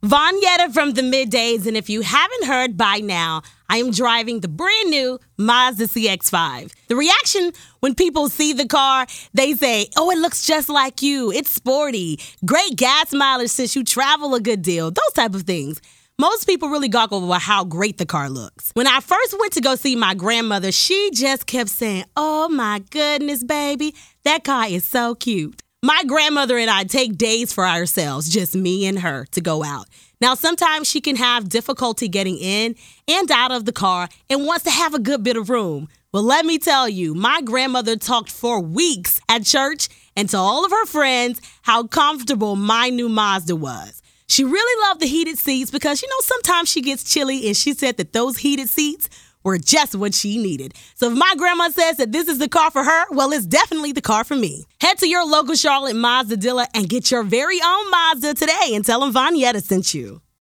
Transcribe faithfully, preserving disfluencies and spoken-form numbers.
Vonyetta from the middays, and if you haven't heard by now, I am driving the brand new Mazda C X five. The reaction when people see the car, they say, oh, it looks just like you. It's sporty. Great gas mileage since you travel a good deal. Those type of things. Most people really goggle over how great the car looks. When I first went to go see my grandmother, she just kept saying, oh my goodness, baby, that car is so cute. My grandmother and I take days for ourselves, just me and her, to go out. Now, sometimes she can have difficulty getting in and out of the car and wants to have a good bit of room. Well, let me tell you, my grandmother talked for weeks at church and to all of her friends how comfortable my new Mazda was. She really loved the heated seats because, you know, sometimes she gets chilly, and she said that those heated seats were just what she needed. So if my grandma says that this is the car for her, well, it's definitely the car for me. Head to your local Charlotte Mazda dealer and get your very own Mazda today and tell them Vonyetta sent you.